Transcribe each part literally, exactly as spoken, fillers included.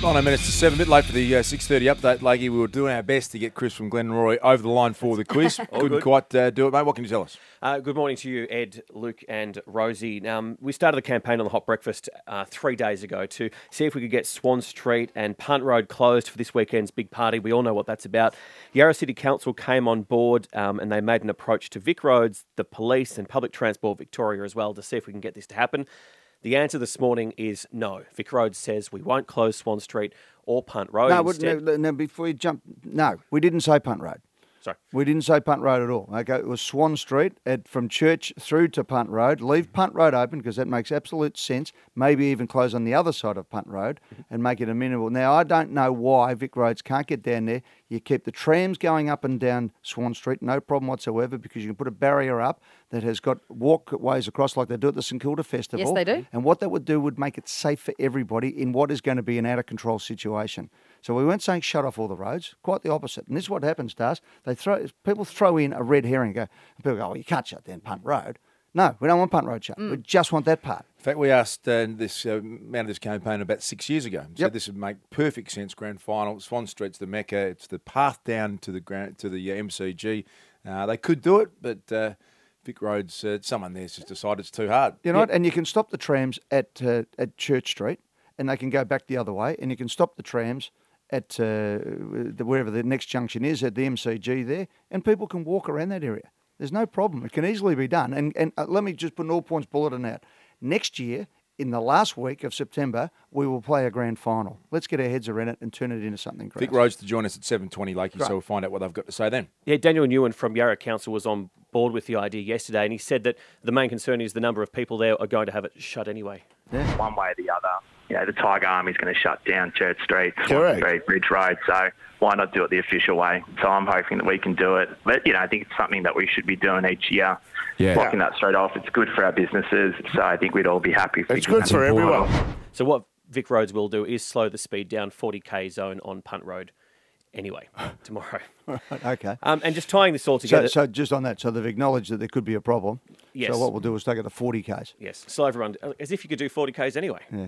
nineteen minutes to seven, a bit late for the uh, six thirty update, Lakey. We were doing our best to get Chris from Glenroy over the line for the quiz. Couldn't good. quite uh, do it, mate. What can you tell us? Uh, good morning to you, Ed, Luke and Rosie. Um, we started the campaign on the Hot Breakfast uh, three days ago to see if we could get Swan Street and Punt Road closed for this weekend's big party. We all know what that's about. Yarra City Council came on board um, and they made an approach to Vic Roads, the police and Public Transport Victoria as well to see if we can get this to happen. The answer this morning is no. Vic Roads says we won't close Swan Street or Punt Road. No, Instead, no, no, before you jump, no, we didn't say Punt Road. Sorry. We didn't say Punt Road at all. Okay, it was Swan Street at, from Church through to Punt Road. Leave Punt Road open because that makes absolute sense. Maybe even close on the other side of Punt Road and make it amenable. Now, I don't know why Vic Roads can't get down there. You keep the trams going up and down Swan Street, no problem whatsoever, because you can put a barrier up that has got walkways across like they do at the St Kilda Festival. Yes, they do. And what that would do would make it safe for everybody in what is going to be an out-of-control situation. So we weren't saying shut off all the roads, quite the opposite. And this is what happens to us. They throw people throw in a red herring and go, and people go, oh, you can't shut down Punt Road. No, we don't want Punt Road shut. Mm. We just want that part. In fact, we asked uh, this uh, man of this campaign about six years ago. So Yep. this would make perfect sense. Grand final, Swan Street's the mecca. It's the path down to the grand, to the uh, M C G. Uh, they could do it, but uh, Vic Roads, uh, someone there's just decided it's too hard. You know what? And you can stop the trams at uh, at Church Street, and they can go back the other way. And you can stop the trams at uh, the, wherever the next junction is, at the M C G there, and people can walk around that area. There's no problem. It can easily be done. And and uh, let me just put an all-points bulletin out. Next year, in the last week of September, we will play a grand final. Let's get our heads around it and turn it into something great. Vic Roads to join us at seven twenty, Lakey, Great. so we'll find out what they've got to say then. Yeah, Daniel Newen from Yarra Council was on board with the idea yesterday, and he said that the main concern is the number of people there are going to have it shut anyway. Yeah. One way or the other. You know, the Tiger Army's going to shut down Church Street, Swan Correct. Street, Bridge Road, so why not do it the official way? So I'm hoping that we can do it. But, you know, I think it's something that we should be doing each year. Yeah. Blocking that straight off, it's good for our businesses, so I think we'd all be happy if we It's can good have for it. everyone. So what Vic Roads will do is slow the speed down forty k zone on Punt Road anyway tomorrow. Okay. Um, and just tying this all So, together. so just on that, so they've acknowledged that there could be a problem. Yes. So what we'll do is take it to forty k's. Yes, slow everyone, as if you could do forty k's anyway. Yeah.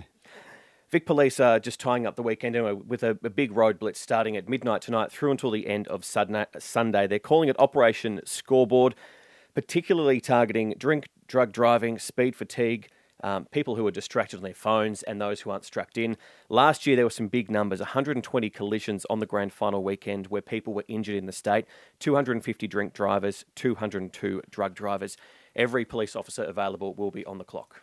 Vic Police are just tying up the weekend anyway with a, a big road blitz starting at midnight tonight through until the end of Sudna- Sunday. They're calling it Operation Scoreboard, particularly targeting drink, drug driving, speed fatigue, um, people who are distracted on their phones and those who aren't strapped in. Last year there were some big numbers, one hundred twenty collisions on the grand final weekend where people were injured in the state, two hundred fifty drink drivers, two hundred two drug drivers. Every police officer available will be on the clock.